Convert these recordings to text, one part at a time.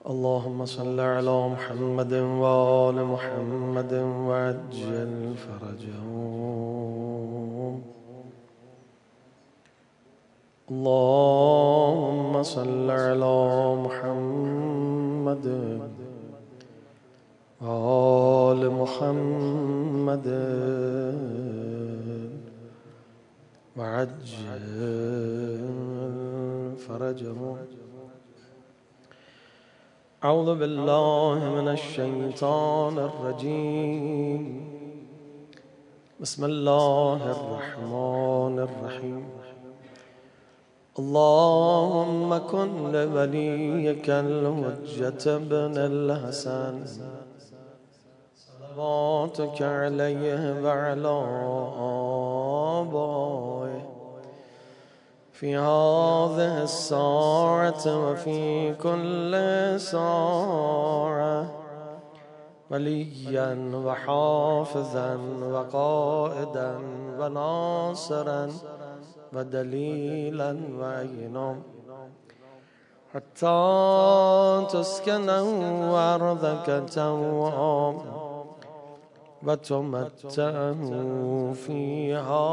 اللهم صل على محمد وآل محمد وعجل فرجهم. اللهم صل على محمد وآل محمد وعجل فرجهم. أعوذ بالله من الشيطان الرجيم. بسم الله الرحمن الرحيم. اللهم كن لوليك الحجة بن الحسن صلواتك عليه وعلى آبائه في هذه الساعة وفي كل ساعة وليا وحافظا وقائدا وناصرا ودليلا وعينا حتى تسكنه أرضك توعا وتمتعه فيها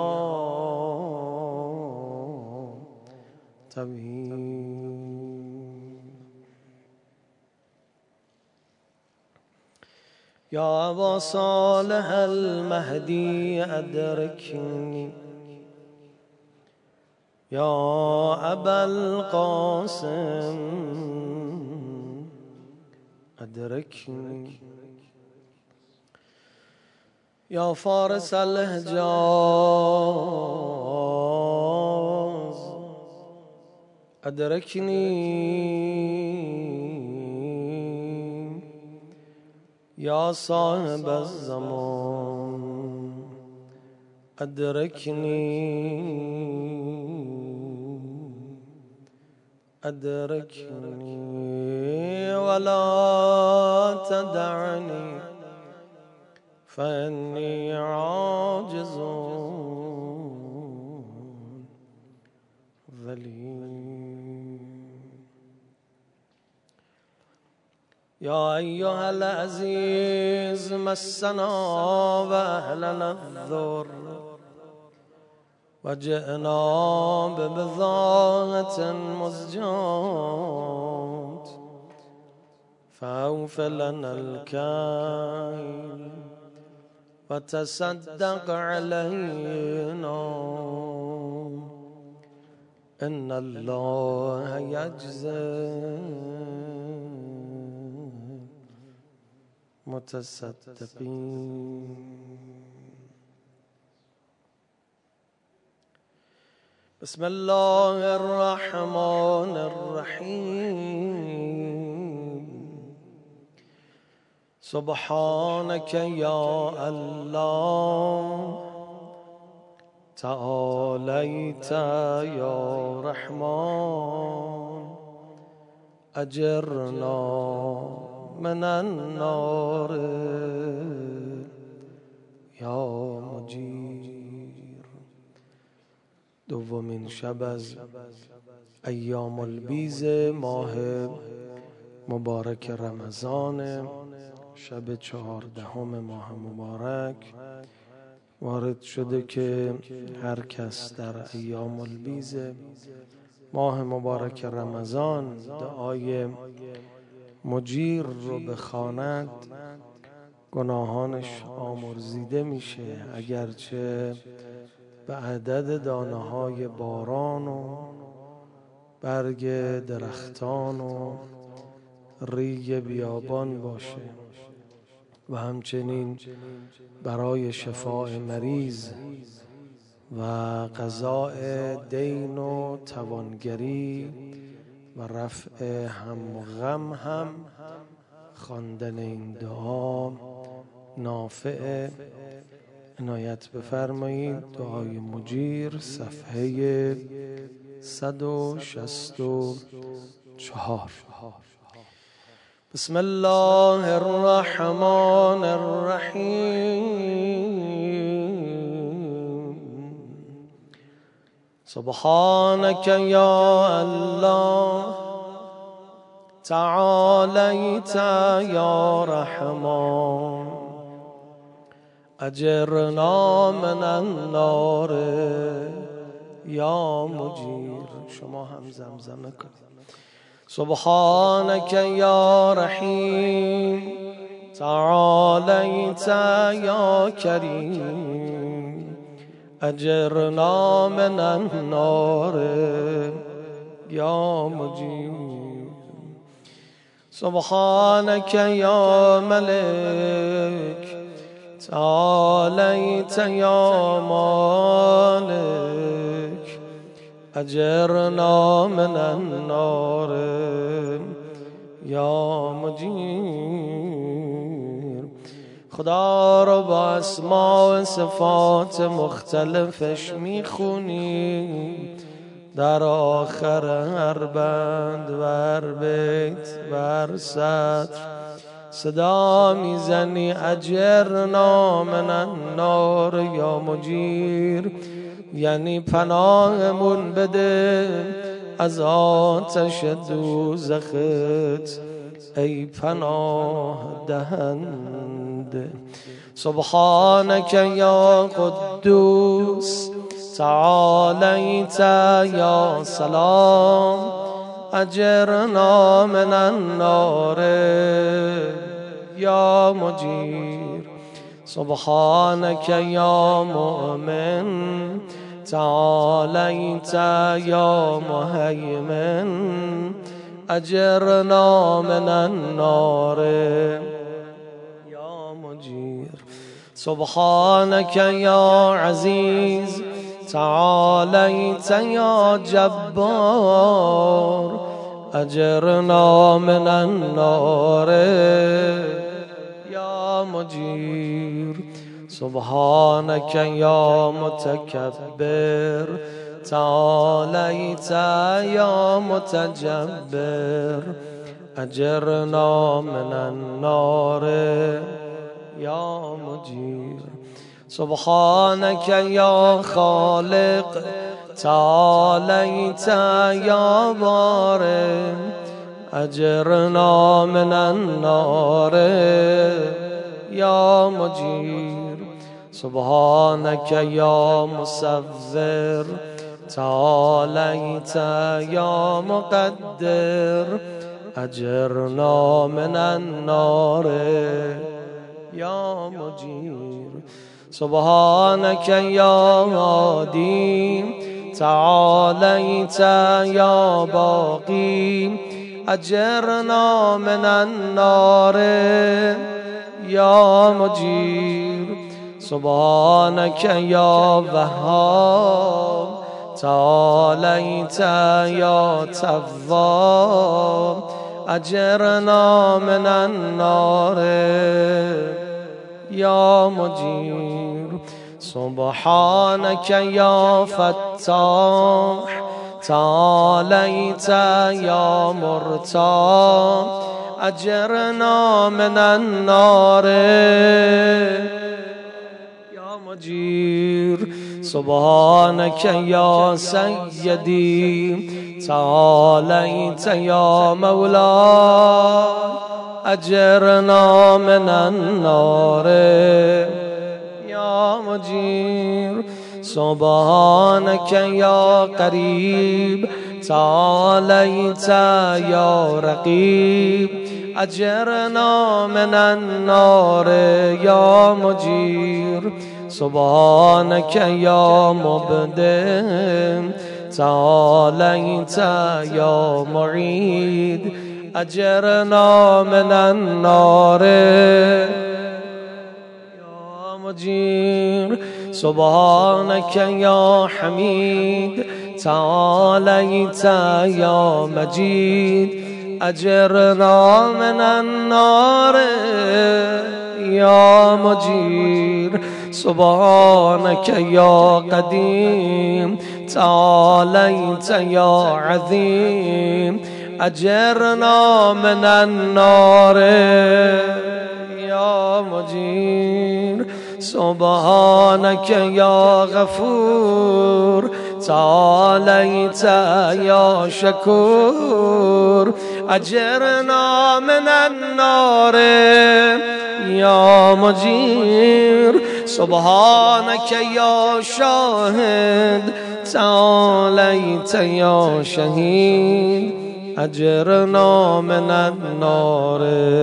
يا أبا صالح المهدي أدركني، يا أبا القاسم أدركني، يا فارس الحجاز أدركني، يا صاحب الزمان أدركني أدركني ولا تدعني فإني عاجز ذليل. يا أيها العزيز مسنا وأهلنا الضر وجئنا ببضاعة مزجاة فأوف لنا الكيل وتصدق علينا إن الله يجزي متصدقين. بسم الله الرحمن الرحيم. سبحانك يا الله تعاليت يا رحمن أجرنا من النار یا مجیر. دومین شب از ایام البیض ماه مبارک رمضان، شب 14 ماه مبارک وارد شده که هر کس در ایام البیض ماه مبارک رمضان دعای مجیر رو بخواند گناهانش آمرزیده میشه، اگرچه به عدد دانه های باران و برگ درختان و ریگ بیابان باشه. و همچنین برای شفاء مریض و قضاء دین و توانگری و رفع هم و غم هم خواندن این دعا نافع. عنایت بفرمایید. دعای مجیر صفحه 164. بسم الله الرحمن الرحیم. سبحانك يا الله تعاليت يا رحمن أجرنا من النار يا مجير. شما هم زمزمه کنید. سبحانك يا رحيم تعاليت يا كريم أجرنا من النار يا مجير. سبحانك يا ملك تعاليت يا مالك أجرنا من النار يا مجير. خدا رو با اسماء و صفات مختلفش میخونی در آخر هر بند و هر بیت و هر سطر صدا میزنی اجرنا من النار یا مجیر، یعنی پناهمون بده از آتش دوزخت ای پناه دهنده. سبحانك یا قدوس تعاليت يا سلام أجرنا من النار يا مجير. سبحانك يا مؤمن تعاليت يا مهيمن أجرنا من النار يا مجير. سبحانك يا عزيز تعاليت يا جبار أجرنا من النار يا مجير. سبحانك يا متكبر تعاليت يا متجبر أجرنا من النار يا مجير. سبحانك يا خالق تعاليت يا بارئ أجرنا من النار يا مجير. سبحانك يا مصور تعاليت يا مقدر أجرنا من النار يا مجير. سبحانك يا هادي تعاليت يا باقي أجرنا من النار يا مجير. سبحانك يا وهاب تعاليت يا تواب أجرنا من النار يا مجير. سبحانك يا فتاح تعاليت يا مرتاح أجرنا من النار يا مجير. سبحانك يا سيدي تعاليت يا مولاي أجرنا من النار يا مجير. سبحانك يا قريب تعاليت يا رقيب أجرنا من النار يا مجير. سبحانك يا مبدع تعاليت يا معيد أجرنا من النار يا مجير. سبحانك يا حميد تعاليت يا مجيد أجرنا من النار يا مجير. سبحانك يا قديم تعاليت يا عظيم أجرنا من النار يا مجير. سبحانك يا غفور تعاليت يا شكور أجرنا من النار يا مجير سبحانك يا شاهد تعاليت يا شهيد أجرنا من النار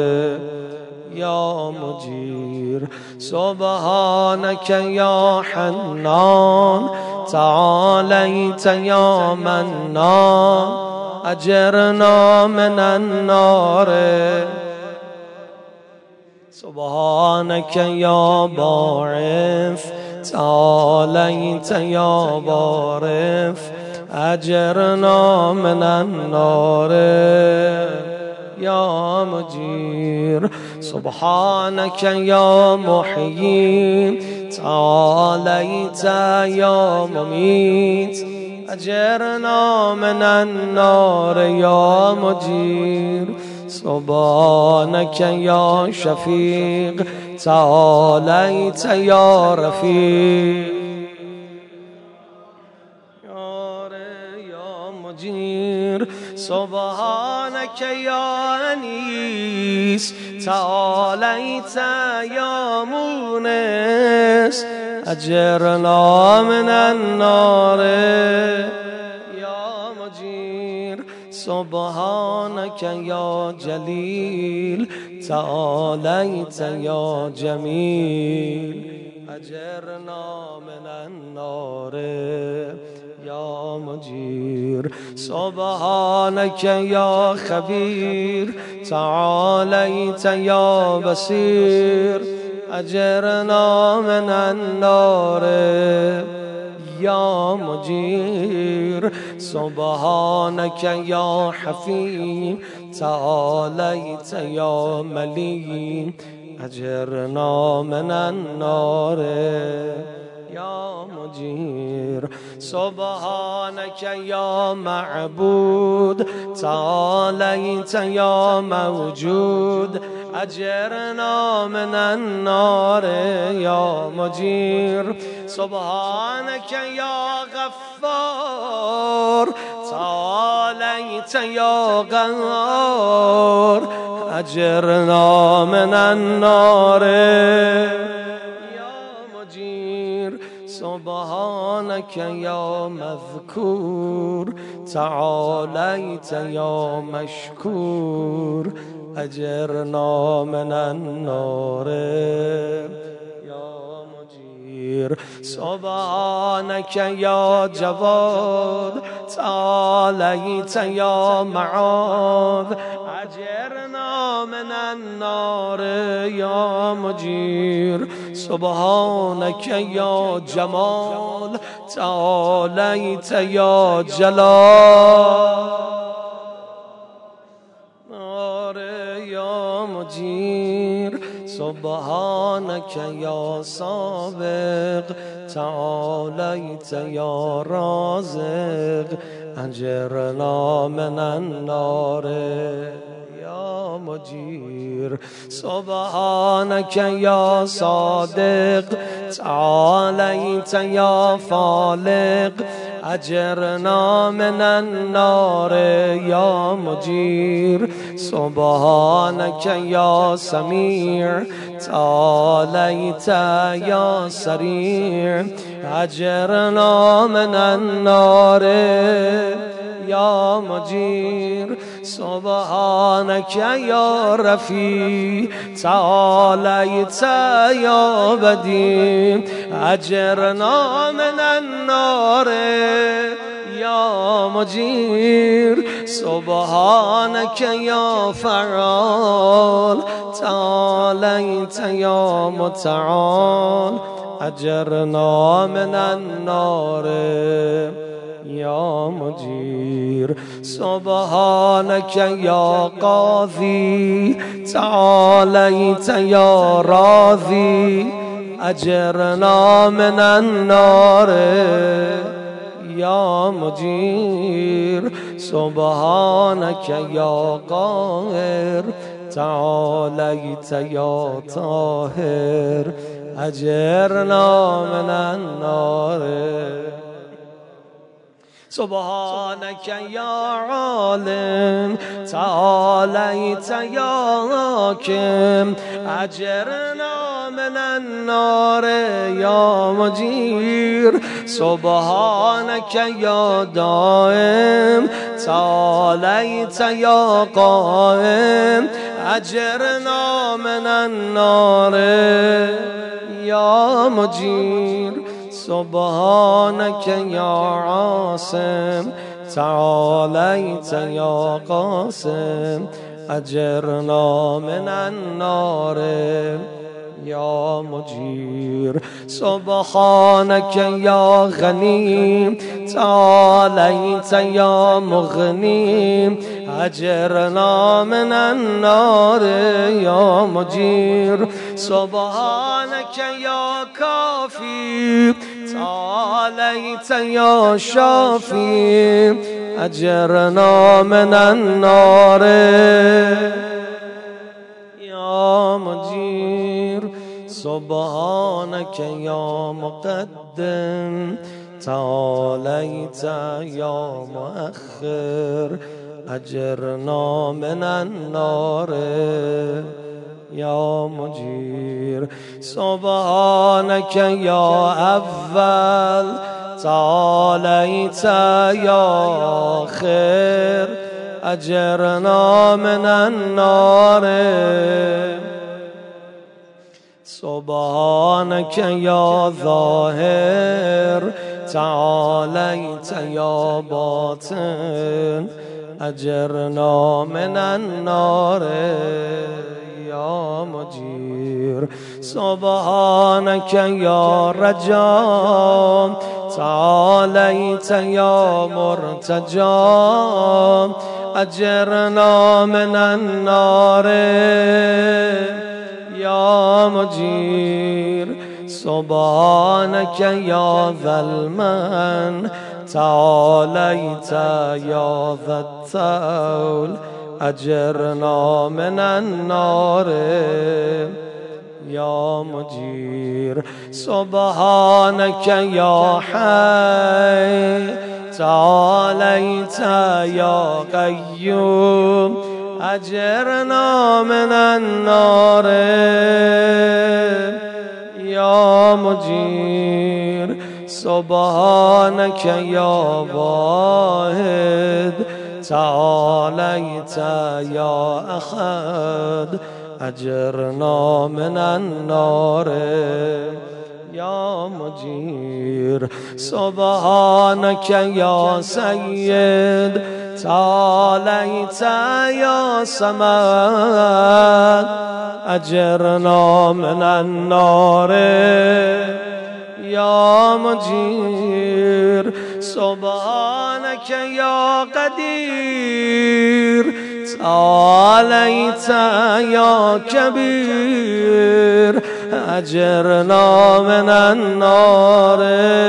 يا مجير سبحانك يا حنان تعاليت يا منان أجرنا من النار سبحانك يا باعث تعاليت يا بارث أجرنا من النار يا مجير سبحانك يا محيي تعاليت يا مميت أجرنا من النار يا مجير سبحانك يا شفيق تعاليت يا رفيق يا مجير سبحانك يا أنيس تعاليت يا مونس أجرنا من النار يا مجير سبحانك يا جليل تعاليت يا جميل أجرنا من النار يا مجير سبحانك يا خبير تعاليت يا بصير أجرنا من النار يا مجير سبحانك يا حفيظ تعاليت يا مليم أجرنا من النار يا مجير سبحانك يا معبود تعاليت يا موجود أجرنا من النار يا مجير سبحانك يا غفار تعاليت يا غفار أجرنا من النار يا مجير سبحانك يا مذكور تعاليت يا مشكور أجرنا من النار يا مجير سبحانك يا جواد تعاليت يا معاذ أجرنا من النار يا مجير سبحانك يا جمال تعاليت يا جلال يا مجير سبحانك يا سابق تعاليت يا رازق أجرنا من النار يا مجير سبحانك يا صادق تعاليت يا فالق أجرنا من النار يا مجير سبحانك يا سميع تعاليت يا سريع أجرنا من النار يا مجير سبحانك يا رفيع تعاليت يا بديع أجرنا من النار يا مجير سبحانك يا فعال تعاليت يا متعال أجرنا من النار يا مجير سبحانك يا قاضي تعاليت يا راضي أجرنا من النار يا مجير سبحانك يا قاهر تعاليت يا طاهر أجرنا من النار سبحانك يا عالم تعاليت يا حاكم أجرنا من النار يا مجير سبحانك يا دائم تعاليت يا قائم أجرنا من النار يا مجير سبحانك يا عاصم تعاليت يا قاسم أجرنا من النار يا مجير سبحانك يا غني تعاليت يا مغني أجرنا من النار يا مجير سبحانك يا كافي تعاليت يا شافي أجرنا من النار يا مجير سبحانك يا مقدم تعاليت يا مؤخر أجرنا من النار يا مجير سبحانك يا أول تعاليت يا آخر أجرنا من النار سبحانك يا ظاهر تعاليت يا باطن أجرنا من النار يا مجير سبحانك يا رجاء تعاليت يا مرتجى أجرنا من النار يا مجير سبحانك يا ذا المن تعاليت يا ذا الطول أجرنا من النار يا مجير سبحانك يا حي تعاليت يا قيوم أجرنا من النار يا مجير سبحانك يا واحد تعاليت يا أحد أجرنا من النار يا مجير سبحانك يا سيد تعاليت يا سماد أجرنا من النار يا مجير سبحانك يا قدير تعاليت يا كبير أجرنا من النار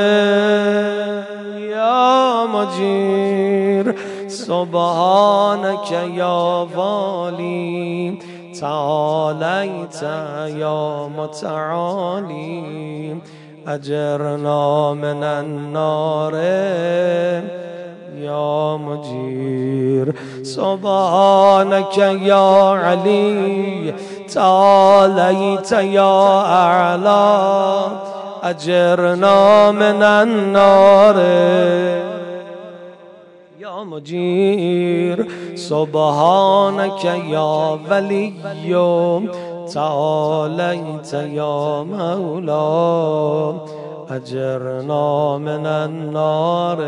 يا مجير سبحانك يا والي تعاليت يا متعالي أجرنا من النار يا مجير سبحانك يا علي تعاليت يا أعلى أجرنا من النار يا مجير سبحانك يا ولي تعاليت يا مولا أجرنا من النار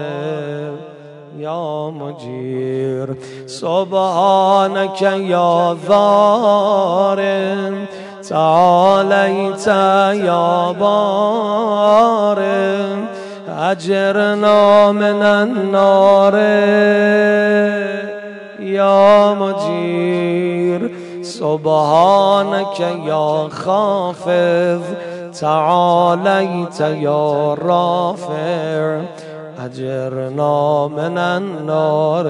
يا مجير سبحانك يا ظالم تعاليت يا بارم أجرنا من النار يا مجير سبحانك يا خافض تعاليت يا رافع أجرنا من النار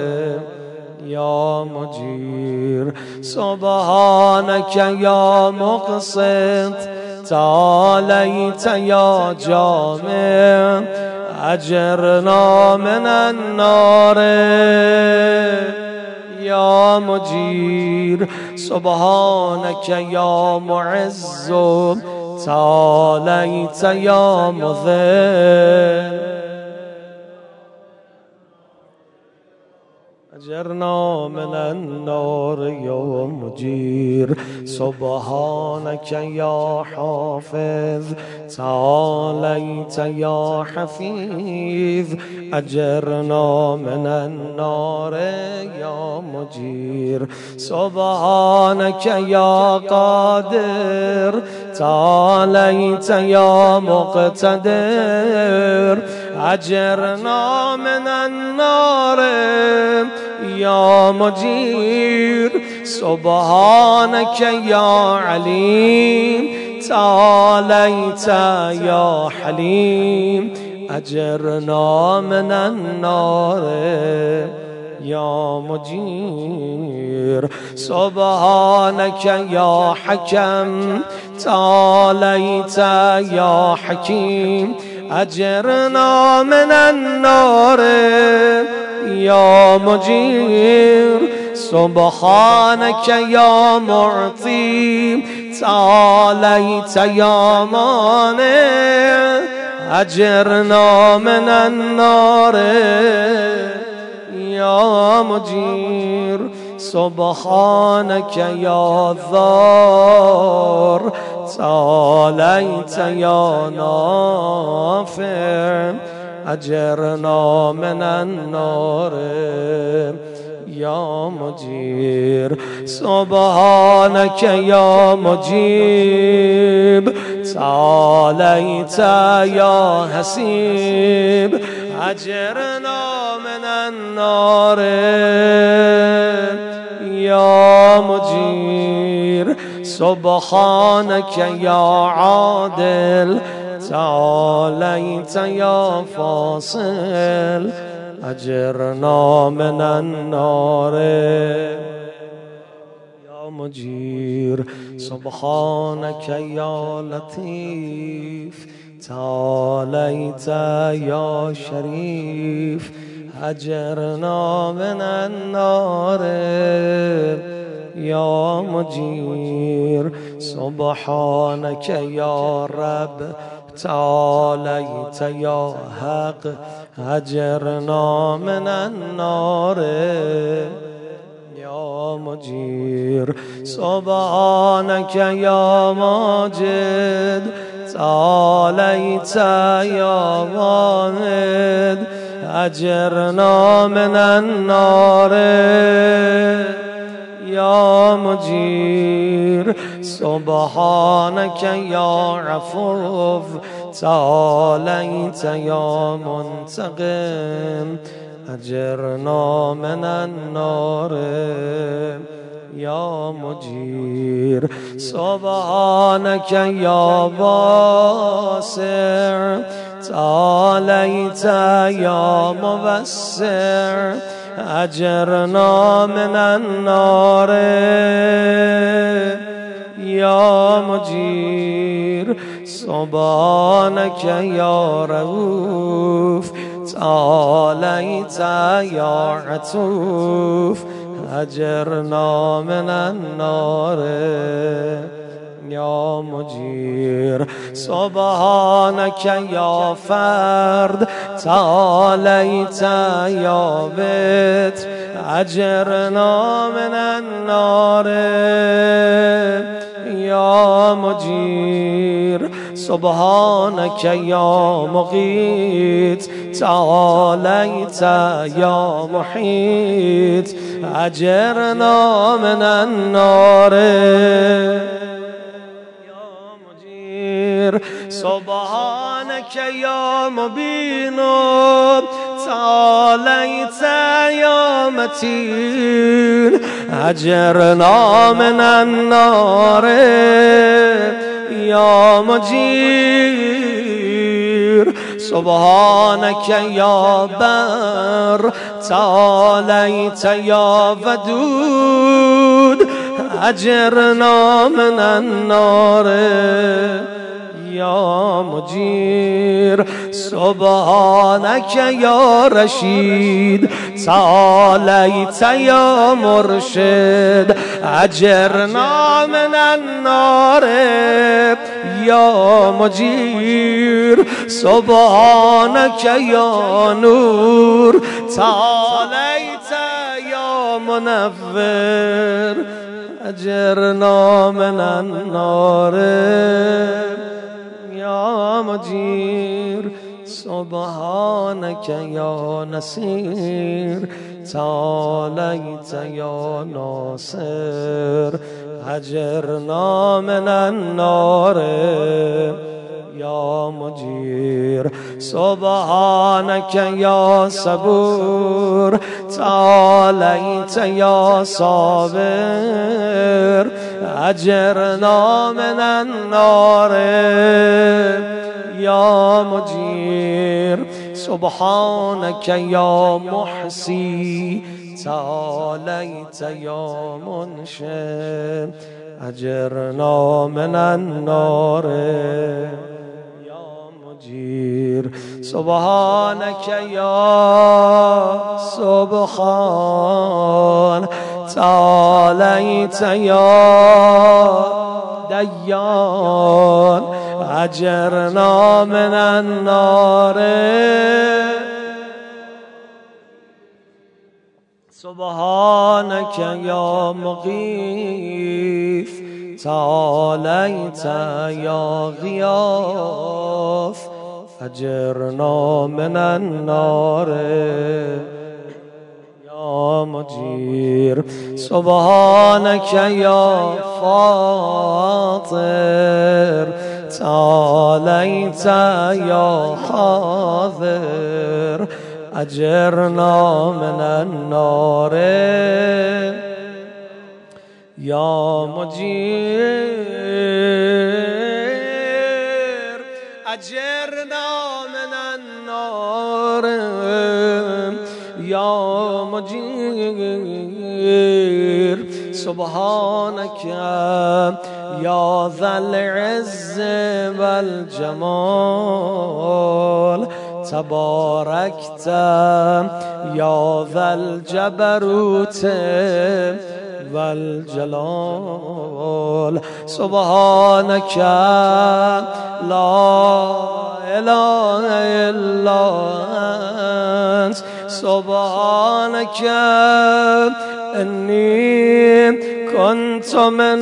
يا مجير سبحانك يا مقسط تعاليت يا جامع أجرنا من النار يا مجير سبحانك يا معز تعاليت يا مذل أجرنا من النار يا مجير سبحانك يا حافظ تعاليت يا حفيظ أجرنا من النار يا مجير سبحانك يا قادر تعاليت يا مقتدر أجرنا من النار يا مجير سبحانك يا عليم تعاليت يا حليم أجرنا من النار يا مجير سبحانك يا حكم تعاليت يا حكيم أجرنا من النار يا مجير سبحانك يا معطي تعاليت يا مانع أجرنا من النار يا مجير سبحانك يا ضار تعاليت يا نافع أجرنا من النار يا مجير سبحانك يا مجيب تعاليت يا حسيب أجرنا من النار يا مجير سبحانك يا عادل تعاليت يا فاصل أجرنا من النار يا مجير سبحانك يا لطيف تعاليت يا شريف أجرنا من النار يا مجير سبحانك يا رب تعاليت يا حق أجرنا من النار يا مجير سبحانك يا ماجد تعاليت يا واحد أجرنا من النار يا مجير سبحانك يا عفو تعاليت يا منتقم أجرنا من النار يا مجير سبحانك يا واسع تعاليت يا موسع أجرنا من النار يا مجير سبحانك يا رؤوف تعاليت يا عطوف أجرنا من النار يا مجير سبحانك يا فرد تعاليت يا بيت أجرنا من النار يا مجير سبحانك يا مغيث تعاليت يا محيط أجرنا من النار سبحانك يا مبين تعاليت يا متين أجرنا من النار يا مجير سبحانك يا بر تعاليت يا ودود أجرنا من النار یا مجیر سبحانك یا رشید تعالیت یا مرشد اجرنا من النار یا مجیر سبحانك یا نور تعالیت یا منور اجرنا من النار یا مجیر سبحانك یا نصیر تعالیت یا ناصر اجرنا من النار یا مجیر سبحانك یا صبور تعالیت یا صابر اجرنا من النار یا مجیر سبحانك یا محصی تعالیت یا منشئ اجرنا من النار یا مجیر سبحانك یا سبحان تعالیت یا دیان اجرنا من النار سبحانك یا مغیث تعالیت یا غیاث اجرنا من النار یا مجیر سبحانك یا فاطر تعالیت یا حاضر اجرنا من النار یا مجیر اجرنا من النار یا مجیر سبحانك یا ذا العز والجمال تباركت یا ذا الجبروت والجلال سبحانك لا اله الا انت سبحانك انی كنت من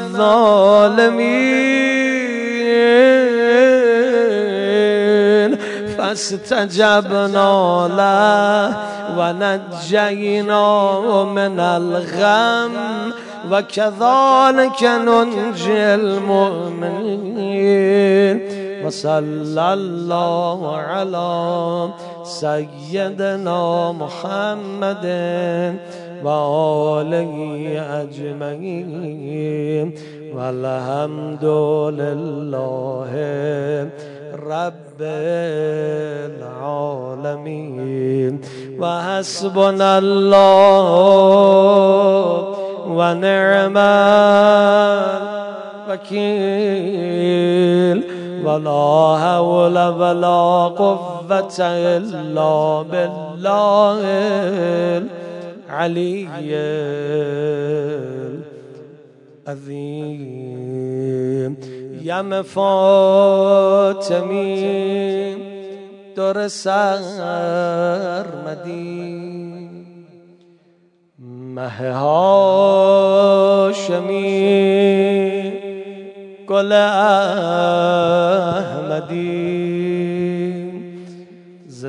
الظالمين فاستجبنا له ونجيناه من الغم وكذلك ننجي المؤمنين وصلى الله على سيدنا محمد وآله أجمعين والحمد لله رب العالمين وحسبنا الله ونعم الوكيل ولا حول ولا قوة إلا بالله العلي العظيم يا مفاتمي در سرمدی مه هاشمی گل احمدی ز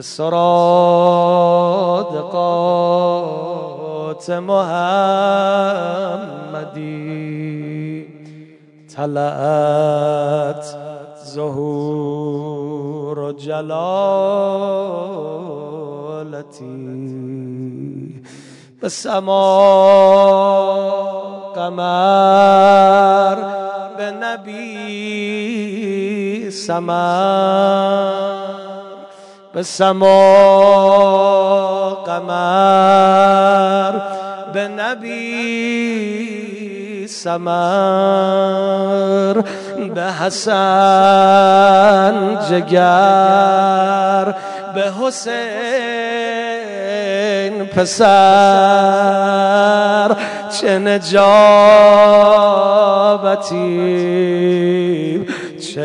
صادقات محمدی طلعت ظهور و جلالتی به سما قمر به نبی سمر به سما قمر به نبی سمر به حسن جگر، به حسین پسر، چه نجابتی چه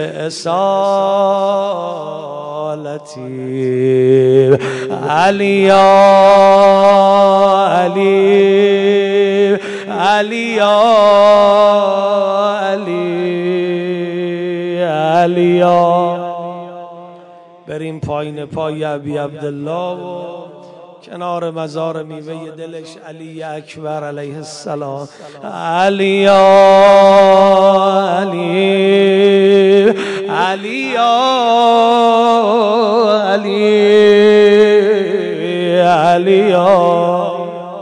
اصالتی. علی یا علی، علی یا علی، علی یا. بریم پایین پای ابی عبدالله و کنار مزار میوه دلش علی اکبر علیه السلام. علی یا علی، علی یا علی، علی یا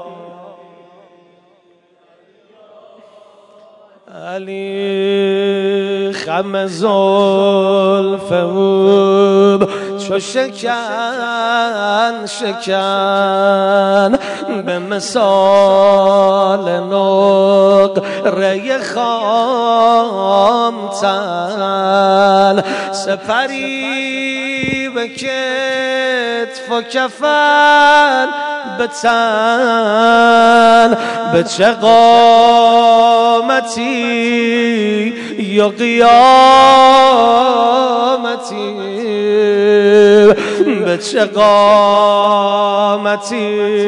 علی. خم زلفه چو شکن شکن، به مثال نقره خامتن، سپری به کتف و کفن به تن، به چه قامتی یا قیامتی، به چه قامتی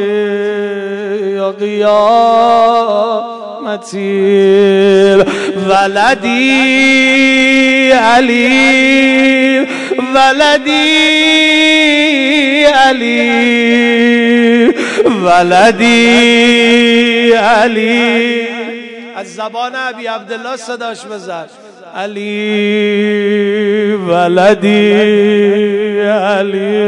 یا قیامتی. ولدی علی، ولدی علی، ولدی علی. از زبان ابی عبدالله صداش بزن. علی ولدی علی،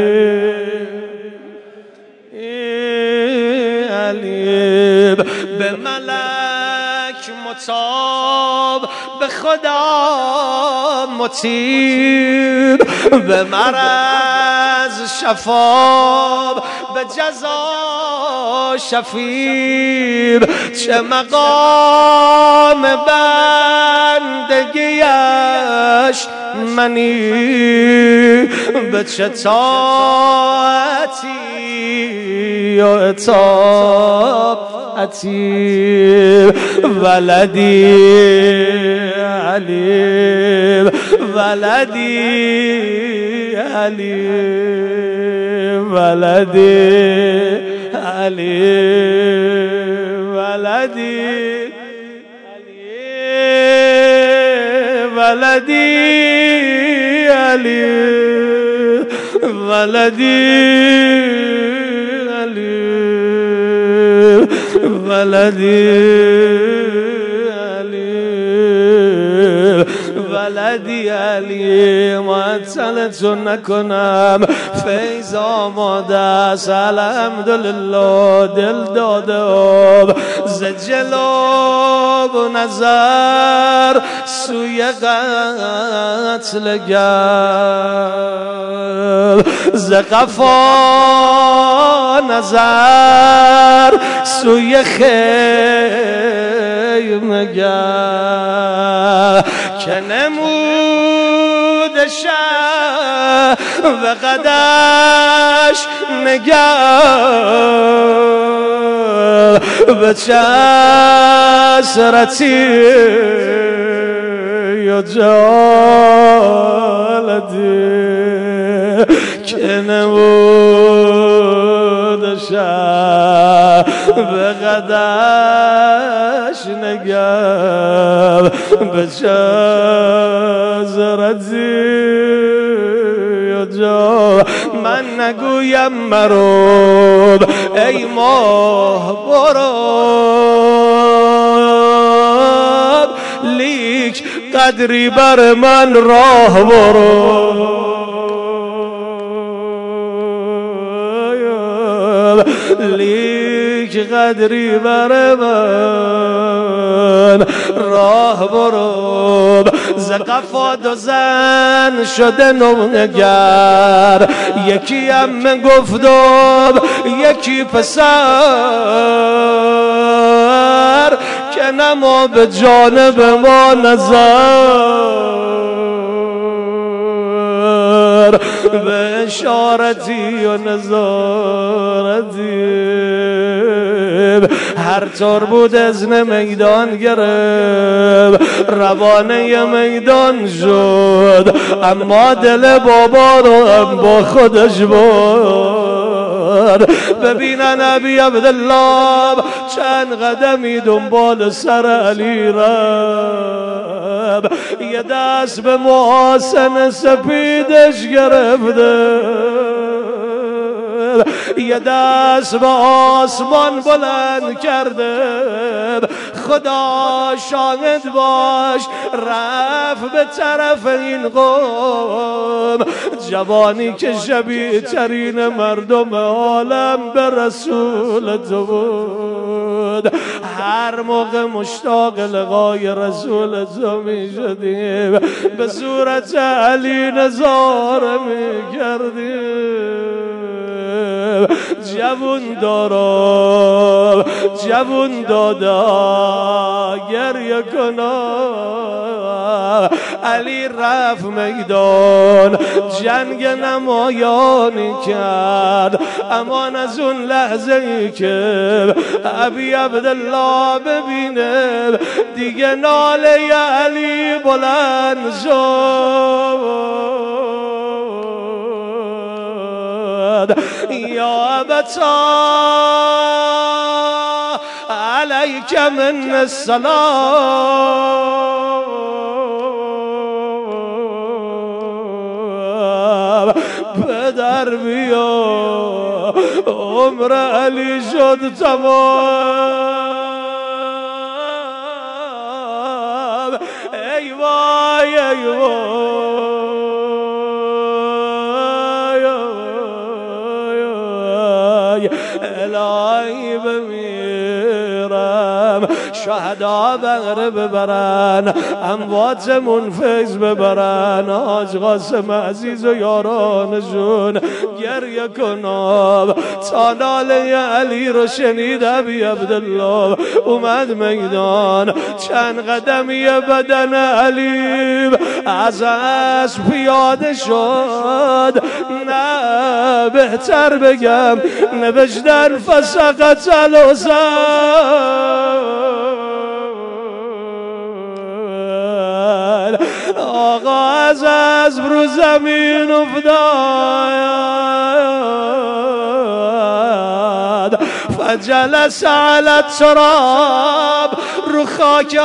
علی. به ملک مطاب، به خدا مطیب، به مرض شفاب، به جزا شفیب. چه مقام بندگیش منی، به چه طاعتی و اطاعتی. ولدی علی، ولدی علی، ولدی علی، ولدی ولدی علی، ولدی علی، ولدی علی، ولدی علی. معطلتون نکنم، فیض آماده است الحمدلله. دل دادم ز جلاب و نظر سوی قتلگر، ز قفا نظر سوی خیمگر، که نمود شه و قدش نگر، به چه حسرتی یا جالتی، که نمود شه به قدش نگر، به چه حسرتی یا جالتی. من نگویم مروب ای ماه برو، لیک قدری بر من راه برو. لیک قدری بر من راه برو. ز قفا دو زن شده نونگر، یکی هم گفتم یکی پسر، که نما به جانب ما نظر به اشارتی و نظارتی هر طور بود اذن میدان گرفت روانه میدان شد اما دل بابا رو هم با خودش برد ببینن ابی عبدالله چند قدمی دنبال سر علی رفت یه دست به محاسن سپیدش گرفته یه دست به آسمان بلند کرده خدا شاهد باش رفت به طرف این قوم جوانی که شبیه ترین مردم عالم به رسول تو بود هر موقع مشتاق لقای رسول تو می شدیم به صورت علی نظاره می کردیم جوون دارم جوون دادا گریه کنم علی رفت میدان جنگ نمایانی کرد امان از اون لحظه ای که ابی عبدالله ببینه دیگه ناله علی بلند شد یا ابتا علیک من السلام پدر بیا عمر علی شد تمام ای وای ای وای الهی بمیرم شهدا بغره ببرن امواتمون فیض ببرن حاج قاسم عزیز و یارانشون گریه کنم تا ناله علی رو شنید ابی عبدالله اومد میدان چند قدمی بدن علی از اسب پیاده شد نه بهتر بگم نوشتن فسقط الحسن آقا از اسب رو زمین افتاد فجلس علی التراب رو خاک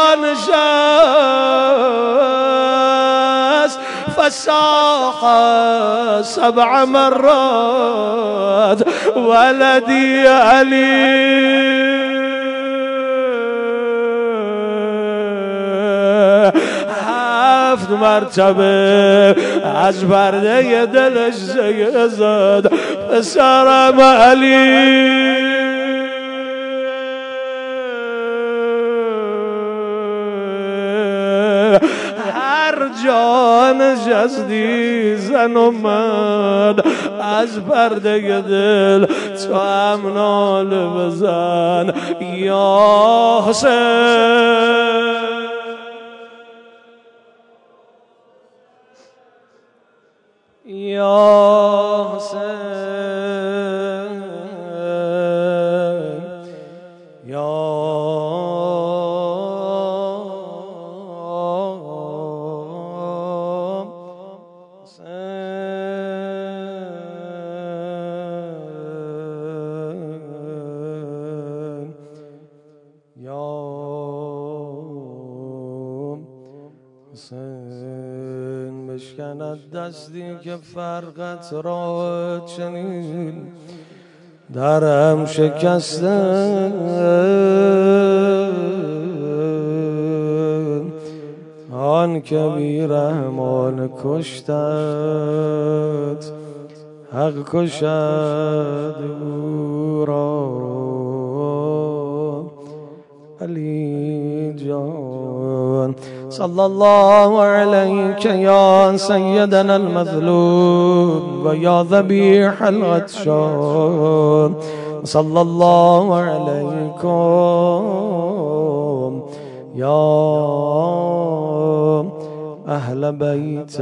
نشست فصاح 7 مرات ولدي علي 7 مرتبه از برده دلش زیه زد پسرم علی جان نشستی زن اومد از پرده دل تو هم ناله بزن یا حسین یا حسین یا بشکند دستی که فرقت را چنین درم شکسته آن که بی رحمان کشتت حق کشد او را علی جان صلی الله علیک یا سیدنا المظلوم و یا ذبیح العطشان صلی الله علیکم یا اهل بیت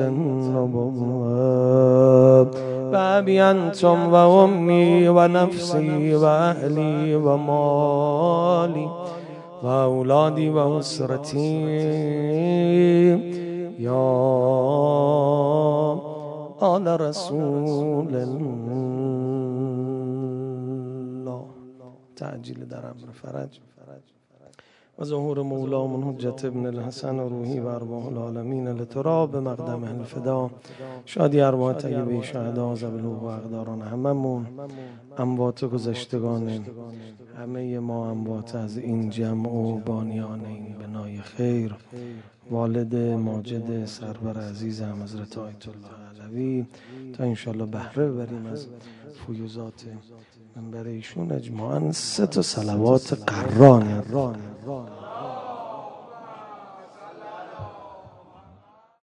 النبوة بابی انتم و امی و نفسی و اهلی و مالی و اولادی و اسرتی یا آل رسول الله. تعجیل در امر فرج و ظهور مولامون حجت ابن الحسن روحی و ارواح العالمین لتراب مقدم الفدا. شادی ارواح طیبه شهدا زبلوغ و اقداران هممون، اموات گذشتگان همه ما، اموات از این جمع و بانیان این بنای خیر، والد ماجد سرور عزیزم حضرت آیت الله علوی، تا انشالله بهره ببریم از فیوزات منبر ایشون. اجماعاً 3 صلوات قران